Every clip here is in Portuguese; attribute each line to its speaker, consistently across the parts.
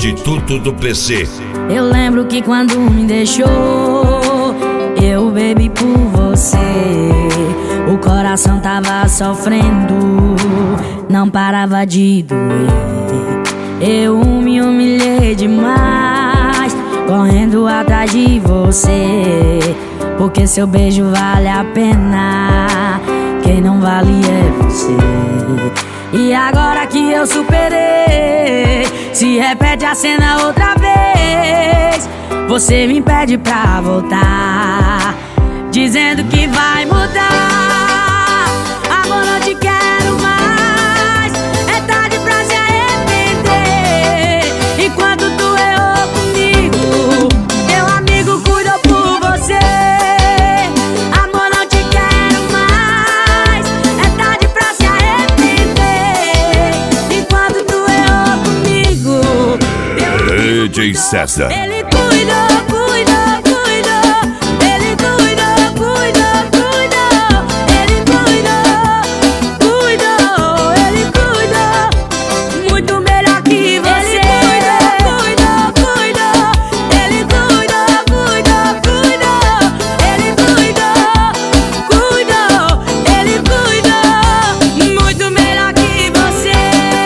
Speaker 1: prostituto do PC.
Speaker 2: Eu lembro que quando me deixou, eu bebi por você. O coração tava sofrendo, não parava de doer. Eu me humilhei demais, correndo atrás de você, porque seu beijo vale a pena, quem não vale é você. E agora que eu superei, se repete a cena outra vez. Você me pede pra voltar, dizendo que vai mudar. Amor, não te quero mais, é tarde pra se arrepender. E quando tu errou comigo, meu amigo cuidou por você. Amor, não te quero mais, é tarde pra se arrepender. E quando tu errou comigo,
Speaker 1: DJ César.
Speaker 2: ele cuidou, cuidou, cuidou. Ele cuidou, cuidou, cuidou. Ele cuidou, cuidou. Ele cuidou muito melhor que você. Ele cuidou, cuidou. Ele cuidou, cuidou, cuidou. Ele cuidou, cuidou. Ele cuidou muito melhor que você.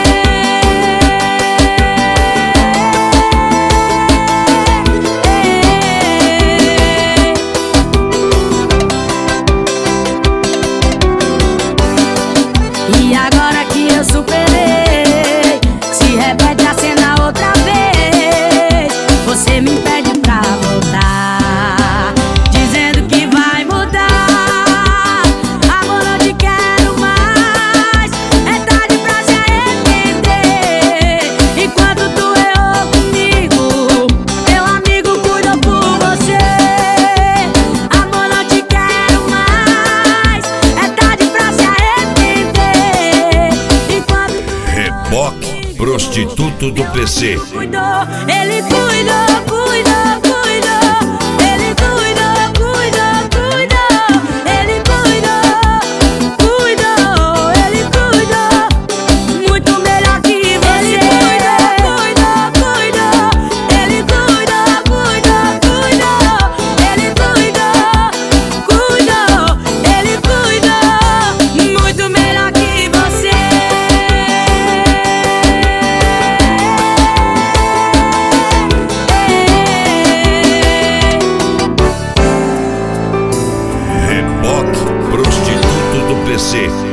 Speaker 2: E agora que eu superei, se repete a cena outra vez. Você me pede pra voltar, dizendo que vai mudar. Amor, não te quero mais, é tarde pra se arrepender. E quando tu errou comigo, meu amigo cuidou por você. Amor, não te quero mais, é tarde pra se arrepender. E quando
Speaker 1: Reboque prostituto do PC.
Speaker 2: cuidou, ele cuidou, cuidou, cuidou. Ele cuidou, cuidou, cuidou. Ele cuidou, cuidou. Ele cuidou muito melhor que você. Ele cuidou, cuidou. Ele cuidou, cuidou, cuidou. Ele cuidou, cuidou. Ele cuidou muito melhor que você.
Speaker 1: Reboque prostituto do PC.